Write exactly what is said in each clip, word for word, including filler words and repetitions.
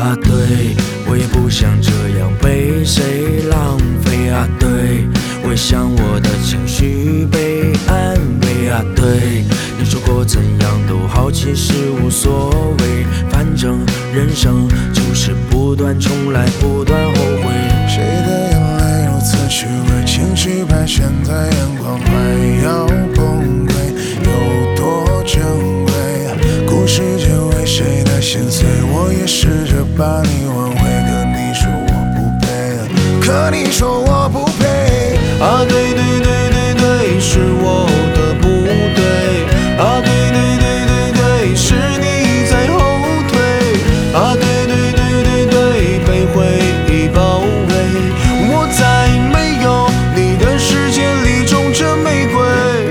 啊，对，我也不想这样被谁浪费啊，对，我也想我的情绪被安慰啊，对，你说过怎样都好，其实无所谓，反正人生就是不断重来，不断后悔。 谁的眼泪如此虚伪，情绪盘旋在眼眶，快要崩溃，有多珍贵？故事结尾，谁的心碎？我也试着把你挽回，可你说我不配，可你说我不配。 啊，对对对对对，是我的不对。啊，对对对对对，是你在后退。啊，对对对对对，被回忆包围，我在没有你的世界里种着玫瑰。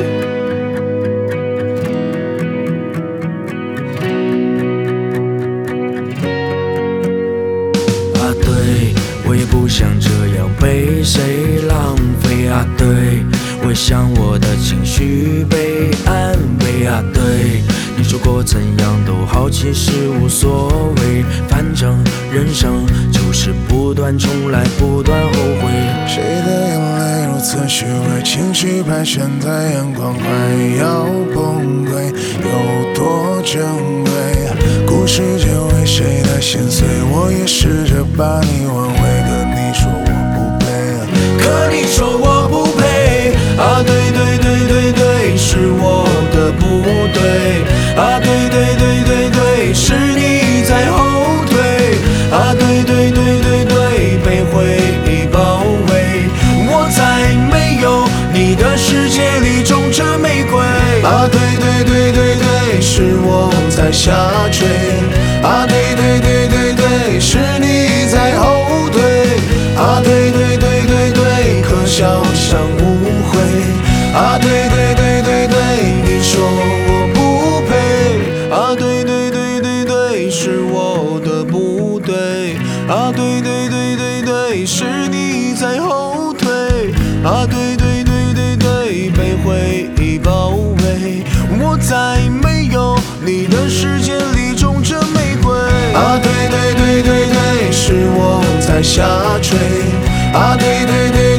啊，对，我也不想这样被谁浪费啊，对，我也想我的情绪被安慰啊，对，你说过怎样都好，其实无所谓，反正人生就是不断重来，不断后悔。 谁的眼泪如此虚伪，情绪盘旋在眼眶，快要崩溃，有多珍贵？故事结尾，谁的心碎？我也试着把你挽回，可你说我不配， 可你说我不配。啊，对对对对对，是我的不对。啊，对对对对对，是你在后退。啊，对对对对对，被回忆包围，我在没有你的世界里种着玫瑰。啊，对对对对对，是我在下坠。啊，对对对对对，是你在后退。啊，对对对对对，可笑像误会。啊，对对对对对，你说我不配。啊，对对对对对，是我的不对。啊，对对对对对，是你在后退。啊，对对对对对，被回忆包围，我在没有你的世界里种着玫瑰。啊，对对对对对，是我在下坠。啊，对对对。